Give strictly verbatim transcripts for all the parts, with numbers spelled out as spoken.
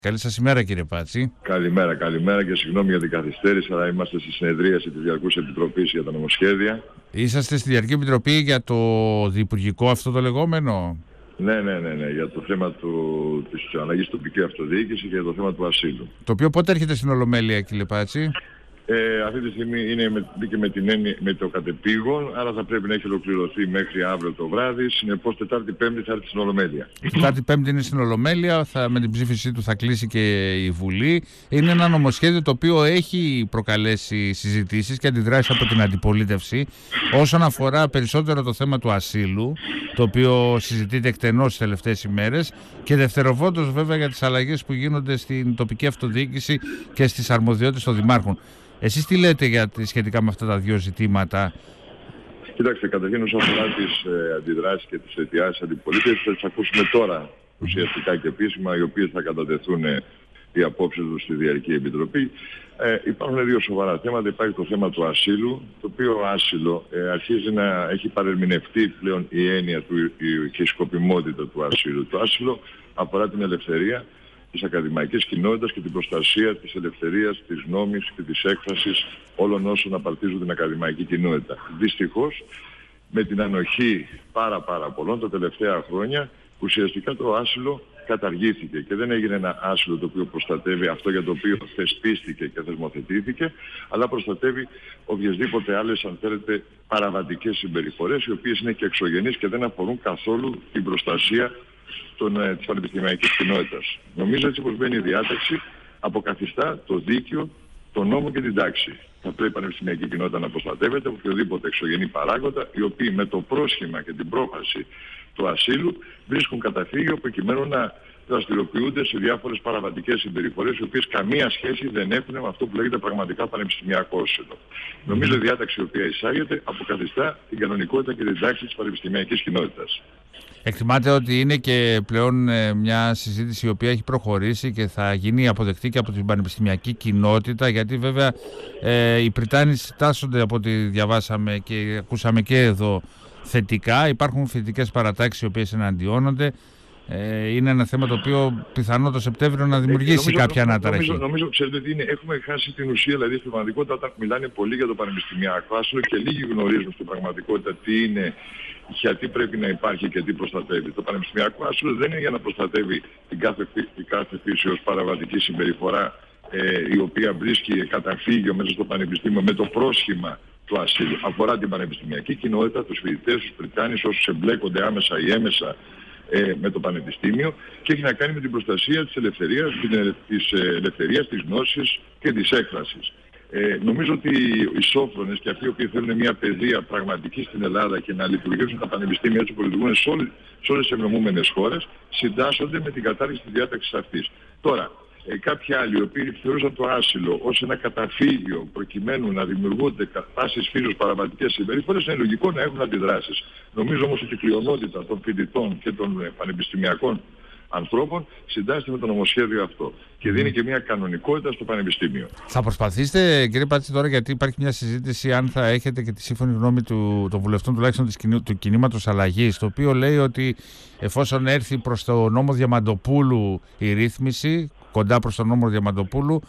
Καλή σας ημέρα, κύριε Πάτση. Καλημέρα, καλημέρα και συγγνώμη για την καθυστέρηση, αλλά είμαστε στη συνεδρίαση της Διαρκούς Επιτροπής για τα νομοσχέδια. Είσαστε στη Διαρκή Επιτροπή για το διυπουργικό αυτό το λεγόμενο? Ναι, ναι, ναι, ναι, για το θέμα του, της αλλαγής τοπική αυτοδιοίκηση και για το θέμα του ασύλου. Το οποίο πότε έρχεται στην Ολομέλεια, κύριε Πάτση? Ε, αυτή τη στιγμή είναι με, και με, την, με το κατεπήγον, άρα θα πρέπει να έχει ολοκληρωθεί μέχρι αύριο το βράδυ. Συνεπώς, Τετάρτη Πέμπτη θα έρθει στην Ολομέλεια. Τετάρτη Πέμπτη είναι στην Ολομέλεια, θα, με την ψήφισή του θα κλείσει και η Βουλή. Είναι ένα νομοσχέδιο το οποίο έχει προκαλέσει συζητήσεις και αντιδράσεις από την αντιπολίτευση όσον αφορά περισσότερο το θέμα του ασύλου, το οποίο συζητείται εκτενώς τις τελευταίες ημέρες, και δευτεροβόντως βέβαια για τις αλλαγές που γίνονται στην τοπική αυτοδιοίκηση και στις αρμοδιότητες των δημάρχων. Εσείς τι λέτε για, σχετικά με αυτά τα δύο ζητήματα? Κοιτάξτε, καταρχήν όσον αφορά τις ε, αντιδράσεις και τις αιτιάσεις αντιπολίτευσης, θα τις ακούσουμε τώρα ουσιαστικά και επίσημα, οι οποίες θα κατατεθούν ε, οι απόψεις τους στη Διαρκή Επιτροπή. Ε, υπάρχουν δύο σοβαρά θέματα. Υπάρχει το θέμα του ασύλου, το οποίο άσυλο ε, αρχίζει να έχει παρερμηνευτεί πλέον η έννοια του, η, και η σκοπιμότητα του ασύλου. Το άσυλο αφορά την ελευθερία της ακαδημαϊκής κοινότητας και την προστασία της ελευθερίας, της νόμης και της έκφρασης όλων όσων απαρτίζουν την ακαδημαϊκή κοινότητα. Δυστυχώς, με την ανοχή πάρα πάρα πολλών τα τελευταία χρόνια, ουσιαστικά το άσυλο καταργήθηκε και δεν έγινε ένα άσυλο το οποίο προστατεύει αυτό για το οποίο θεσπίστηκε και θεσμοθετήθηκε, αλλά προστατεύει οποιασδήποτε άλλες, αν θέλετε, παραβατικές συμπεριφορές, οι οποίες είναι και εξωγενείς και δεν αφορούν καθόλου την προστασία των, ε, της πανεπιστημιακής κοινότητας. Νομίζω έτσι πως μπαίνει η διάταξη, αποκαθιστά το δίκαιο, τον νόμο και την τάξη. Θα πρέπει η πανεπιστημιακή κοινότητα να προστατεύεται από οποιοδήποτε εξωγενή παράγοντα, οι οποίοι με το πρόσχημα και την πρόφαση του ασύλου βρίσκουν καταφύγιο προκειμένου να δραστηριοποιούνται σε διάφορες παραβατικές συμπεριφορές, οι οποίες καμία σχέση δεν έχουν με αυτό που λέγεται πραγματικά πανεπιστημιακό άσυλο. Νομίζω η διάταξη η οποία εισάγεται αποκαθιστά την κανονικότητα και την τάξη της πανεπιστημιακής κοινότητας. Εκτιμάτε ότι είναι και πλέον ε, μια συζήτηση η οποία έχει προχωρήσει και θα γίνει αποδεκτή και από την πανεπιστημιακή κοινότητα, γιατί βέβαια ε, οι Πριτάνης τάσσονται, από ό,τι διαβάσαμε και ακούσαμε και εδώ, θετικά. Υπάρχουν θετικές παρατάξεις οι οποίες εναντιώνονται. Ε, είναι ένα θέμα το οποίο πιθανό το Σεπτέμβριο να δημιουργήσει ε, νομίζω, κάποια αναταραχή. Νομίζω, νομίζω, ξέρετε τι είναι, έχουμε χάσει την ουσία, δηλαδή στην πραγματικότητα, όταν μιλάνε πολύ για το πανεπιστημιακό άσυλο και λίγοι γνωρίζουν στην πραγματικότητα τι είναι, γιατί πρέπει να υπάρχει και τι προστατεύει. Το πανεπιστημιακό άσυλο δεν είναι για να προστατεύει την κάθε, την κάθε φύσεως παραβατική συμπεριφορά, ε, η οποία βρίσκει καταφύγιο μέσα στο πανεπιστήμιο με το πρόσχημα του ασύλου. Αφορά την πανεπιστημιακή κοινότητα, τους φοιτητές, τους Πριτάνης, όσους εμπλέκονται άμεσα ή έμεσα ε, με το πανεπιστήμιο, και έχει να κάνει με την προστασία της ελευθερίας, της ελευθερίας, της γνώσης και της έκφρασης. Ε, νομίζω ότι οι σόφρονες και αυτοί οι οποίοι θέλουν μια παιδεία πραγματική στην Ελλάδα και να λειτουργήσουν τα πανεπιστήμια έτσι που λειτουργούν σε όλες, σε όλες τις ευνομούμενες χώρες, συντάσσονται με την κατάργηση της διάταξης αυτής. Τώρα, ε, κάποιοι άλλοι οι οποίοι θεωρούσαν το άσυλο ως ένα καταφύγιο προκειμένου να δημιουργούνται πάσης φύσεως παραβατικές συμπεριφορές, είναι λογικό να έχουν αντιδράσεις. Νομίζω όμως ότι η πλειονότητα των φοιτητών και των ε, πανεπιστημιακών ανθρώπων συντάσσεται με το νομοσχέδιο αυτό και δίνει και μια κανονικότητα στο πανεπιστήμιο. Θα προσπαθήσετε, κύριε Πάτση, τώρα, γιατί υπάρχει μια συζήτηση, αν θα έχετε και τη σύμφωνη γνώμη του, των βουλευτών τουλάχιστον της, του κινήματος αλλαγής, το οποίο λέει ότι εφόσον έρθει προς το νόμο Διαμαντοπούλου η ρύθμιση, κοντά προς τον νόμο Διαμαντοπούλου,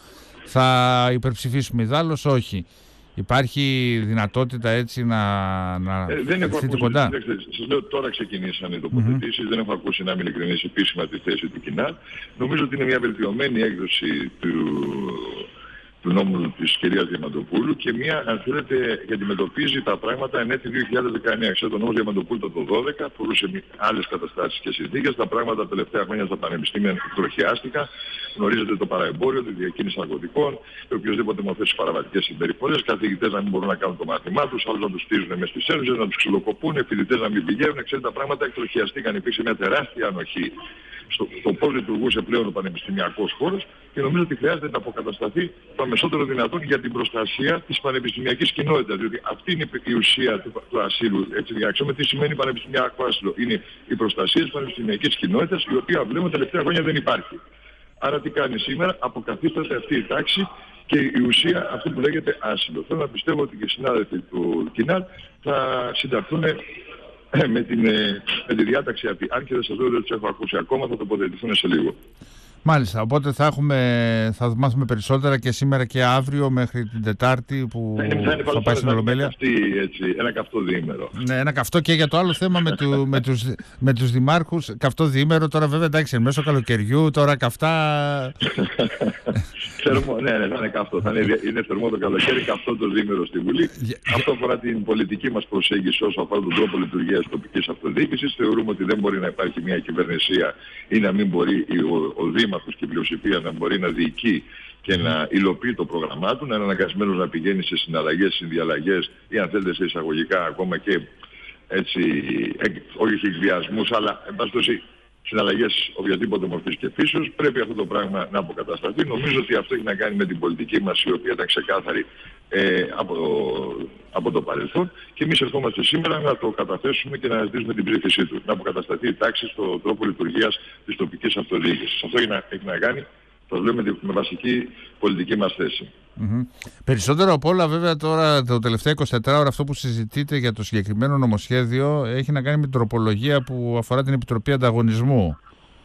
θα υπερψηφίσουμε. Ιδάλλως όχι. Υπάρχει δυνατότητα έτσι να, να ε, δεν έχω ακούσει, κοντά. Σας λέω, τώρα ξεκινήσαν οι τοποθετήσεις, mm-hmm. δεν έχω ακούσει, να είμαι ειλικρινής, επίσημα τη θέση του κοινά. Νομίζω ότι είναι μια βελτιωμένη έκδοση του, του νόμου της κυρίας Διαμαντοπούλου και μια, αν θέλετε, αντιμετωπίζει τα πράγματα εν έτη δύο χιλιάδες δεκαεννέα. Ξέρετε, ο νόμος Διαμαντοπούλου το δύο χιλιάδες δώδεκα φορούσε άλλες καταστάσεις και συνθήκες. Τα πράγματα τα τελευταία χρόνια στα πανεπιστήμια εκτροχιάστηκαν. Γνωρίζετε το παραεμπόριο, τη διακίνηση ναρκωτικών και οποιοδήποτε μορφές παραβατικές συμπεριφορές. Καθηγητές να μην μπορούν να κάνουν το μάθημά τους, άλλους να τους στείλουν μέσα στις αίθουσες, να τους ξυλοκοπούν, φοιτητές να μην πηγαίνουν. Ξέρετε, τα πράγματα εκτροχιαστήκαν. Υπήρξε μια τεράστια ανοχή στο, στο πώς λειτουργούσε πλέον ο πανεπιστημιακός χώρος και νομίζω ότι χρειάζεται να αποκατασταθεί το αμεσότερο δυνατόν για την προστασία της πανεπιστημιακής κοινότητας. Διότι αυτή είναι η ουσία του, του ασύλου. Έτσι, για να ξέρουμε τι σημαίνει πανεπιστημιακό άσυλο. Είναι η προστασία της πανεπιστημιακής κοινότητας, η οποία βλέπουμε τα τελευταία χρόνια δεν υπάρχει. Άρα τι κάνει σήμερα, αποκαθίσταται αυτή η τάξη και η ουσία αυτή που λέγεται άσυλο. Θέλω να πιστεύω ότι και οι συνάδελφοι του ΚΙΝΑΛ θα συνταχθούν με, την, με τη διάταξη αυτή. Αν και δεν σας λέω ότι τους έχω ακούσει ακόμα, θα τοποθετηθούν σε λίγο. Μάλιστα, οπότε θα, έχουμε, θα μάθουμε περισσότερα και σήμερα και αύριο μέχρι την Τετάρτη που θα, είναι, θα, είναι θα πάει στην Ολομέλεια. Έτσι, ένα καυτό διήμερο. Ναι, ένα καυτό και για το άλλο θέμα με, του, με, τους, με τους δημάρχους, καυτό διήμερο. Τώρα βέβαια εντάξει, μέσω καλοκαιριού, τώρα καυτά... Θερμό, ναι, ναι, θα είναι καυτό. Θα είναι, είναι θερμό το καλοκαίρι, καυτό το διήμερο στη Βουλή. Για, Αυτό αφορά την πολιτική μας προσέγγιση όσο αφορά τον τρόπο λειτουργίας τοπικής αυτοδιοίκησης. Θεωρούμε ότι δεν μπορεί να υπάρχει μια κυβερνησία ή να μην μπορεί ο, ο Δήμαρχος και η πλειοψηφία να μπορεί να διοικεί και να υλοποιεί το πρόγραμμά του, να είναι αναγκασμένος να πηγαίνει σε συναλλαγές, συνδιαλλαγές ή αν θέλετε σε εισαγωγικά ακόμα και έτσι, όχι σε εκβιασμούς, αλλά εν πάση περιπτώσει συναλλαγές οποιαδήποτε μορφής και φύσεως. Πρέπει αυτό το πράγμα να αποκατασταθεί. Νομίζω ότι αυτό έχει να κάνει με την πολιτική μας, η οποία ήταν ξεκάθαρη ε, από, από το παρελθόν, και εμείς ερχόμαστε σήμερα να το καταθέσουμε και να ζητήσουμε την ψήφισή του. Να αποκατασταθεί η τάξη στον τρόπο λειτουργίας της τοπικής αυτοδιοίκησης. Αυτό έχει να, έχει να κάνει, το λέμε, με βασική πολιτική μας θέση. Mm-hmm. Περισσότερο από όλα βέβαια τώρα το τελευταίο εικοσιτετράωρο ώρα αυτό που συζητείτε για το συγκεκριμένο νομοσχέδιο έχει να κάνει με την τροπολογία που αφορά την Επιτροπή Ανταγωνισμού.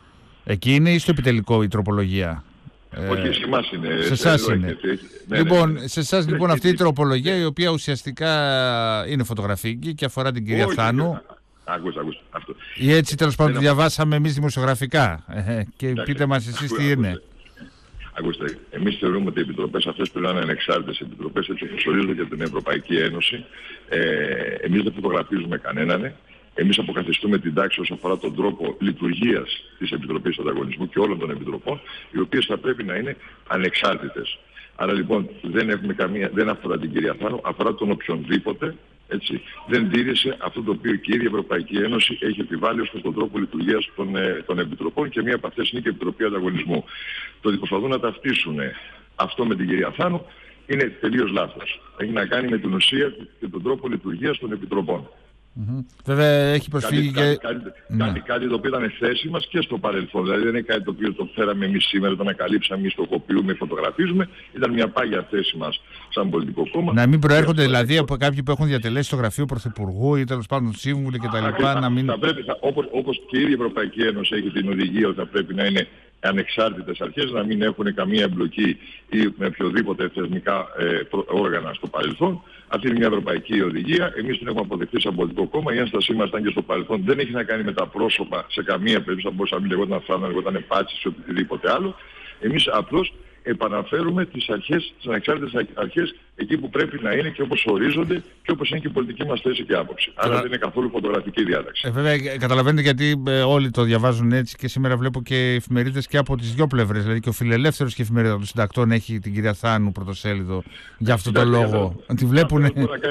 Εκεί είναι ή στο επιτελικό η τροπολογία? Όχι, σε εμάς είναι. Σε εσάς είναι. Ναι, λοιπόν, ναι, ναι. σε εσάς λοιπόν αυτή η τροπολογία, η οποία ουσιαστικά είναι φωτογραφική και αφορά την κυρία Όχι, Θάνου. Άκουσα, άκουσα. Αυτό. Ή έτσι τέλος πάντων τη διαβάσαμε εμείς δημοσιογραφικά. Και Άκουσα. πείτε μας εσείς τι είναι. Ακούστε, εμείς θεωρούμε ότι οι επιτροπές αυτές πρέπει να είναι ανεξάρτητες επιτροπές, έτσι όπως ορίζονται για την Ευρωπαϊκή Ένωση. Ε, εμείς δεν φωτογραφίζουμε κανέναν. Εμείς αποκαθιστούμε την τάξη όσον αφορά τον τρόπο λειτουργίας της Επιτροπής Ανταγωνισμού και όλων των επιτροπών, οι οποίες θα πρέπει να είναι ανεξάρτητες. Άρα λοιπόν δεν, έχουμε καμία, δεν αφορά την κυρία Θάνου, αφορά τον οποιονδήποτε, έτσι, δεν τήρησε αυτό το οποίο και η ίδια Ευρωπαϊκή Ένωση έχει επιβάλει ως προς τον τρόπο λειτουργίας των, ε, των επιτροπών, και μία από αυτές είναι και η Επιτροπή Ανταγωνισμού. Το ότι προσπαθούν να ταυτίσουν αυτό με την κυρία Θάνου είναι τελείως λάθος. Έχει να κάνει με την ουσία και τον τρόπο λειτουργίας των επιτροπών. Mm-hmm. Βέβαια έχει προσφύγει κάτι, και... Κάτι, ναι. κάτι, κάτι το οποίο ήταν θέση μας και στο παρελθόν. Δηλαδή δεν είναι κάτι το οποίο το φέραμε εμείς σήμερα, το ανακαλύψαμε, εμείς το κοπιούμε, φωτογραφίζουμε. Ήταν μια πάγια θέση μας σαν πολιτικό κόμμα. Να μην προέρχονται δηλαδή από κάποιοι που έχουν διατελέσει στο γραφείο Πρωθυπουργού ή τέλος πάντων σύμβουλοι κτλ. Να μην... θα πρέπει, θα, όπως, όπως και η ίδια Ευρωπαϊκή Ένωση έχει την οδηγία ότι θα πρέπει να είναι ανεξάρτητες αρχές, να μην έχουν καμία εμπλοκή ή με οποιοδήποτε θεσμικά ε, όργανα στο παρελθόν. Αυτή είναι μια ευρωπαϊκή οδηγία. Εμείς την έχουμε αποδεχτεί σαν πολιτικό κόμμα. Η ένστασή μας ήταν και στο παρελθόν. Δεν έχει να κάνει με τα πρόσωπα σε καμία περίπτωση. Θα μπορούσε να μην λεγόταν Θάνου, να λεγόταν Πάτσης ή οτιδήποτε άλλο. Εμείς απλώς επαναφέρουμε τις αρχές, τις ανεξάρτητες αρχές εκεί που πρέπει να είναι και όπως ορίζονται και όπως είναι και η πολιτική μας θέση και άποψη. Άρα δεν είναι καθόλου φωτογραφική διάταξη. Ε, βέβαια, καταλαβαίνετε γιατί ε, όλοι το διαβάζουν έτσι, και σήμερα βλέπω και εφημερίδες και από τις δύο πλευρές. Δηλαδή και ο Φιλελεύθερος και η εφημερίδα των συντακτών έχει την κυρία Θάνου πρωτοσέλιδο για αυτόν τον λόγο. Τη βλέπουν.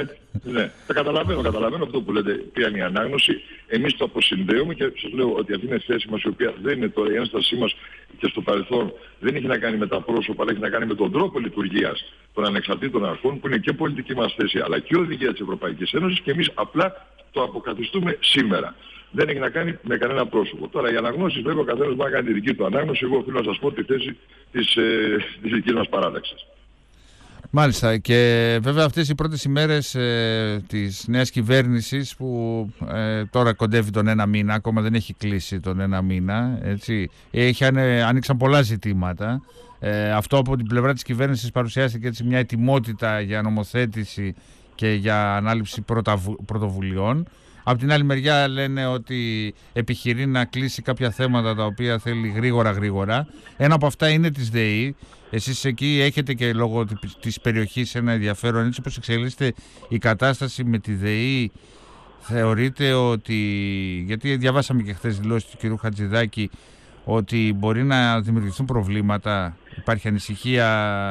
Ναι, τα καταλαβαίνω, καταλαβαίνω αυτό που λέτε, ποια είναι η ανάγνωση. Εμείς το αποσυνδέουμε και σας λέω ότι αυτή είναι η θέση μας, η οποία δεν είναι τώρα η ένστασή μας και στο παρελθόν δεν έχει να κάνει με τα πρόσωπα, αλλά έχει να κάνει με τον τρόπο λειτουργίας των ανεξαρτήτων αρχών, που είναι και πολιτική μας θέση αλλά και οδηγία της Ευρωπαϊκής Ένωσης, και εμείς απλά το αποκαθιστούμε σήμερα. Δεν έχει να κάνει με κανένα πρόσωπο. Τώρα, οι αναγνώσεις, βέβαια, ο καθένας μπορεί να κάνει τη δική του ανάγνωση. Εγώ οφείλω να σας πω τη θέση της, ε, της δικής μας παράταξης. Μάλιστα, και βέβαια αυτές οι πρώτες ημέρες ε, της νέας κυβέρνησης που ε, τώρα κοντεύει τον ένα μήνα, ακόμα δεν έχει κλείσει τον ένα μήνα, έτσι, έχει, άνοιξαν πολλά ζητήματα. Ε, αυτό από την πλευρά της κυβέρνησης παρουσιάστηκε έτσι μια ετοιμότητα για νομοθέτηση και για ανάληψη πρωτοβουλειών. Από την άλλη μεριά λένε ότι επιχειρεί να κλείσει κάποια θέματα τα οποία θέλει γρήγορα γρήγορα. Ένα από αυτά είναι της ΔΕΗ. Εσείς εκεί έχετε και λόγω της περιοχής ένα ενδιαφέρον. Έτσι όπως εξελίσσεται η κατάσταση με τη ΔΕΗ, θεωρείτε ότι, γιατί διαβάσαμε και χθες δηλώσεις του κ. Χατζηδάκη, ότι μπορεί να δημιουργηθούν προβλήματα, υπάρχει ανησυχία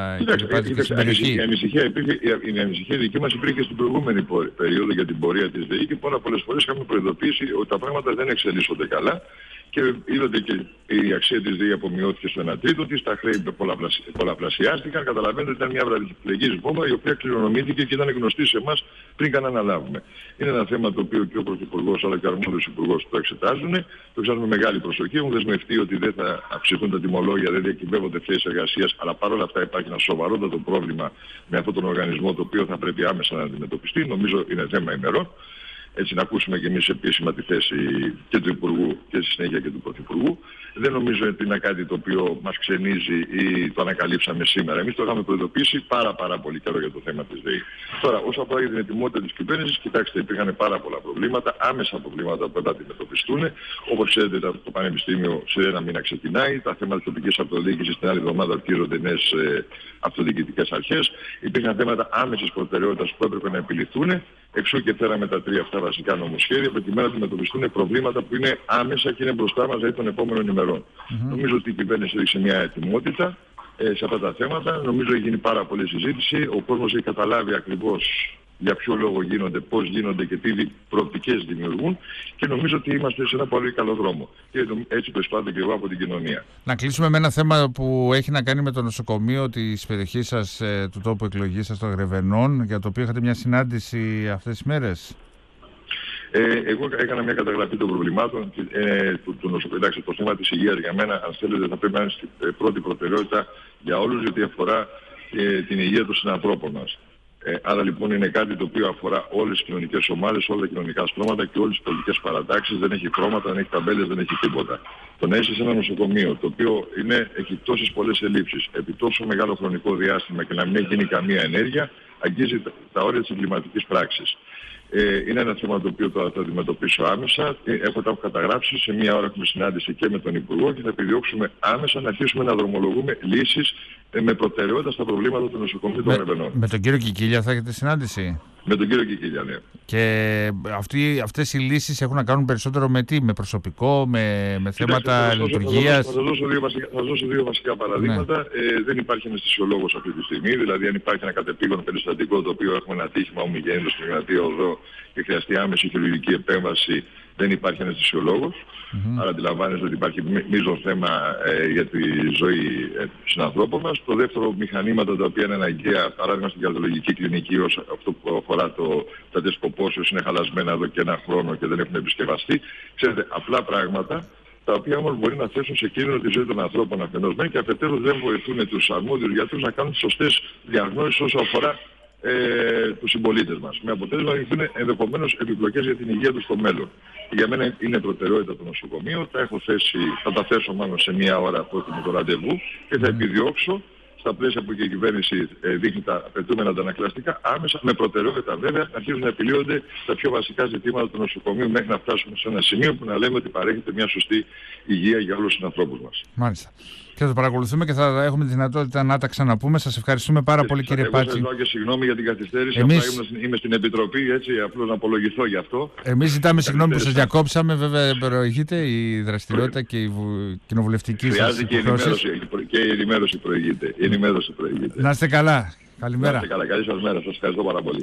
και στην περιοχή? Η ανησυχία, υπήρχε, η ανησυχία δική μας υπήρχε στην προηγούμενη περίοδο για την πορεία της ΔΕΗ, και πάρα πολλές φορές είχαμε προειδοποιήσει ότι τα πράγματα δεν εξελίσσονται καλά. Και είδατε και η αξία της ΔΕΗ απομειώθηκε στο ένα τρίτο της, τα χρέη πολλαπλασι... πολλαπλασιάστηκαν. Καταλαβαίνετε ότι ήταν μια βραδυφλεγής βόμβα, η οποία κληρονομήθηκε και ήταν γνωστή σε εμάς πριν καν αναλάβουμε. Είναι ένα θέμα το οποίο και ο Πρωθυπουργός αλλά και ο αρμόδιος Υπουργός το εξετάζουν. Το εξετάζουν με μεγάλη προσοχή. Έχουν δεσμευτεί ότι δεν θα αυξηθούν τα τιμολόγια, δεν διακυβεύονται θέσεις εργασίας, αλλά παρόλα αυτά υπάρχει ένα σοβαρότατο πρόβλημα με αυτόν τον οργανισμό, το οποίο θα πρέπει άμεσα να αντιμετωπιστεί. Νομίζω είναι θέμα ημερών. έτσι να ακούσουμε και εμείς επίσημα τη θέση και του Υπουργού και στη συνέχεια και του Πρωθυπουργού. Δεν νομίζω ότι είναι κάτι το οποίο μας ξενίζει ή το ανακαλύψαμε σήμερα. Εμείς το είχαμε προειδοποιήσει πάρα πάρα πολύ καιρό για το θέμα της ΔΕΗ. Τώρα, όσο αφορά για την ετοιμότητα της κυβέρνησης, κοιτάξτε, υπήρχαν πάρα πολλά προβλήματα, άμεσα προβλήματα που θα αντιμετωπιστούν. Όπως ξέρετε, το Πανεπιστήμιο σε ένα μήνα ξεκινάει, τα θέματα της τοπικής αυτοδιοίκησης την άλλη εβδομάδα αρχίζονται νέες ε, αυτοδιοικητικές αρχές. Υπήρχαν θέματα άμεσης προτεραιότητας που έπρεπε να επιληθούν. Εξού και φέραμε τα τρία αυτά βασικά νομοσχέδια προκειμένου να αντιμετωπιστούν προβλήματα που είναι άμεσα και είναι μπροστά μας δηλαδή των επόμενων ημερών. Mm-hmm. Νομίζω ότι η κυβέρνηση έδειξε μια ετοιμότητα ε, σε αυτά τα θέματα. Νομίζω έχει γίνει πάρα πολλή συζήτηση. Ο κόσμος έχει καταλάβει ακριβώς για ποιο λόγο γίνονται, πώς γίνονται και τι προοπτικές δημιουργούν και νομίζω ότι είμαστε σε ένα πολύ καλό δρόμο. Και έτσι το εισπράττω και εγώ από την κοινωνία. Να κλείσουμε με ένα θέμα που έχει να κάνει με το νοσοκομείο της περιοχής σας, του τόπου εκλογής σας των Γρεβενών, για το οποίο είχατε μια συνάντηση αυτές τις μέρες. Ε, εγώ έκανα μια καταγραφή των προβλημάτων ε, του, του νοσοκομείου. Εντάξει, το θέμα της υγείας για μένα, αν θέλετε, θα πρέπει να είναι στην πρώτη προτεραιότητα για όλους, γιατί αφορά ε, την υγεία των συνανθρώπων μας. Ε, άρα λοιπόν είναι κάτι το οποίο αφορά όλες τις κοινωνικές ομάδες, όλα τα κοινωνικά στρώματα και όλες τις πολιτικές παρατάξεις. Δεν έχει χρώματα, δεν έχει ταμπέλες, δεν έχει τίποτα. Το να είσαι σε ένα νοσοκομείο το οποίο είναι, έχει τόσες πολλές ελλείψεις επί τόσο μεγάλο χρονικό διάστημα και να μην έχει γίνει καμία ενέργεια, αγγίζει τα, τα όρια της εγκληματικής πράξης. Ε, είναι ένα θέμα το οποίο θα το αντιμετωπίσω άμεσα. Ε, έχω τα έχω καταγράψει. Σε μία ώρα έχουμε συνάντηση και με τον Υπουργό και θα επιδιώξουμε άμεσα να αρχίσουμε να δρομολογούμε λύσεις ε, με προτεραιότητα στα προβλήματα του νοσοκομείου των Γρεβενών. Με τον κύριο Κικίλια θα έχετε συνάντηση? Με τον κύριο Κικίλια, ναι. Και αυτοί, αυτές οι λύσεις έχουν να κάνουν περισσότερο με τι? Με προσωπικό, με, με θέματα λειτουργίας? Θα σας δώσω δύο βασικά, θα δώσω δύο βασικά παραδείγματα. Ναι. Ε, δεν υπάρχει αναισθησιολόγος αυτή τη στιγμή. Δηλαδή, αν υπάρχει ένα κατεπήγον περιστατικό το οποίο έχουμε ένα ατύχημα ομιγέννητο στην Εγνατία Οδό και χρειαστεί άμεση χειρουργική επέμβαση, δεν υπάρχει αναισθησιολόγος. Mm-hmm. Άρα αντιλαμβάνεστε ότι υπάρχει μείζον θέμα ε, για τη ζωή ε, συνανθρώπων μας. Το δεύτερο, μηχανήματα τα οποία είναι αναγκαία, παράδειγμα στην καρδιολογική κλινική, ως αυτό που αφορά το, τα τεσκοπόσεως είναι χαλασμένα εδώ και ένα χρόνο και δεν έχουν επισκευαστεί. Ξέρετε, απλά πράγματα, τα οποία όμως μπορεί να θέσουν σε κίνδυνο τη ζωή των ανθρώπων αφενός μεν και αφετέρου δεν βοηθούν τους αρμόδιους γιατρούς να κάνουν τις σωστές διαγνώσεις όσο αφορά ε, τους συμπολίτες μας. Με αποτέλεσμα να ληφθούν ενδεχομένως επιπλοκές για την υγεία τους στο μέλλον. Για μένα είναι προτεραιότητα το νοσοκομείο, τα έχω θέσει, θα τα θέσω μάλλον σε μία ώρα που έχουμε το ραντεβού και θα επιδιώξω στα πλαίσια που και η κυβέρνηση ε, δείχνει τα απαιτούμενα αντανακλαστικά, άμεσα με προτεραιότητα βέβαια να αρχίζουν να επιλύονται τα πιο βασικά ζητήματα του νοσοκομείου μέχρι να φτάσουμε σε ένα σημείο που να λέμε ότι παρέχεται μια σωστή υγεία για όλους τους ανθρώπους μας. Μάλιστα. Και θα το παρακολουθούμε και θα έχουμε τη δυνατότητα να τα ξαναπούμε. Σας ευχαριστούμε πάρα πολύ, κύριε εγώ Πάτση. Εγώ σας ζητώ και συγγνώμη για την καθυστέρηση. Εμείς... Απλά είμαι στην Επιτροπή, έτσι, απλώς να απολογηθώ γι' αυτό. Εμείς ζητάμε συγγνώμη που σας διακόψαμε. Βέβαια, προηγείται η δραστηριότητα και η κοινοβουλευτική σας υποχρέωση. Και η ενημέρωση προηγείται. Η ενημέρωση προηγείται. Να είστε καλά. Καλημέρα. Να είστε καλά. Καλή σας μέρα. Σας ευχαριστώ πάρα πολύ.